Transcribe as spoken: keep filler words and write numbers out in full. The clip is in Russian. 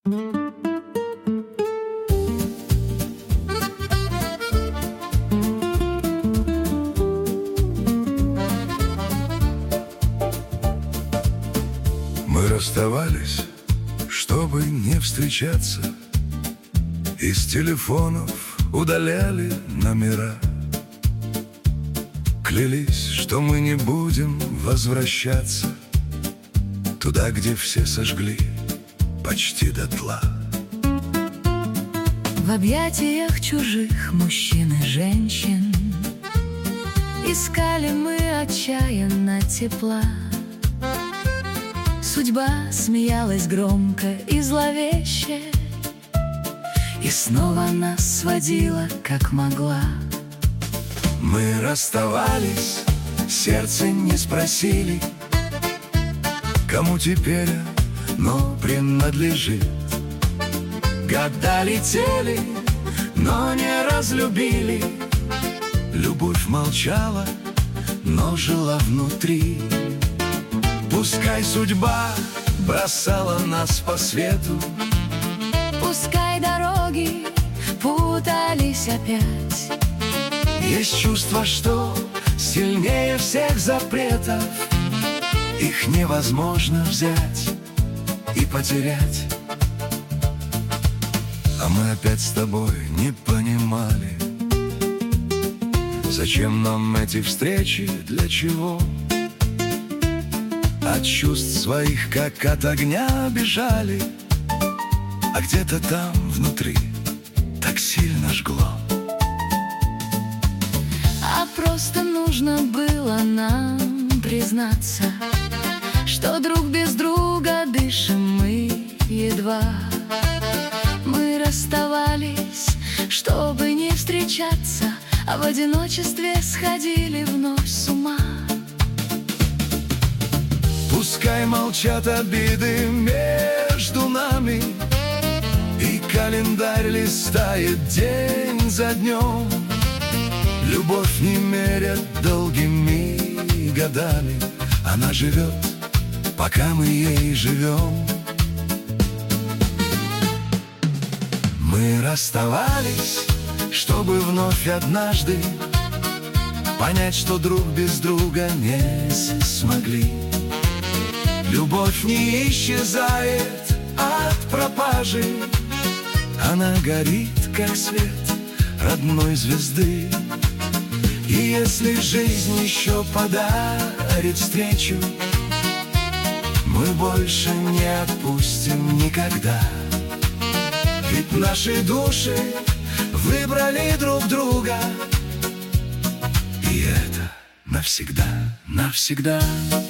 Мы расставались, чтобы не встречаться, из телефонов удаляли номера. Клялись, что мы не будем возвращаться туда, где все сожгли почти дотла. В объятиях чужих мужчин и женщин искали мы отчаянно тепла. Судьба смеялась громко и зловеще, и снова нас сводила, как могла. Мы расставались, сердце не спросили, кому теперь оно принадлежит. Года летели, но не разлюбили. Любовь молчала, но жила внутри. Пускай судьба бросала нас по свету, пускай дороги путались опять, есть чувство, что сильнее всех запретов. Их невозможно взять и потерять. А мы опять с тобой не понимали, зачем нам эти встречи, для чего? От чувств своих, как от огня, бежали, а где-то там внутри так сильно жгло. А просто нужно было нам признаться, что друг без друга дышим мы едва. Мы расставались, чтобы не встречаться, а в одиночестве сходили вновь с ума. Пускай молчат обиды между нами, и календарь листает день за днем. Любовь не мерят долгими годами, она живет, пока мы ей живем. Мы расставались, чтобы вновь однажды понять, что друг без друга не смогли. Любовь не исчезает от пропажи, она горит, как свет родной звезды. И если жизнь еще подарит встречу, мы больше не отпустим никогда. Ведь наши души выбрали друг друга, и это навсегда, навсегда.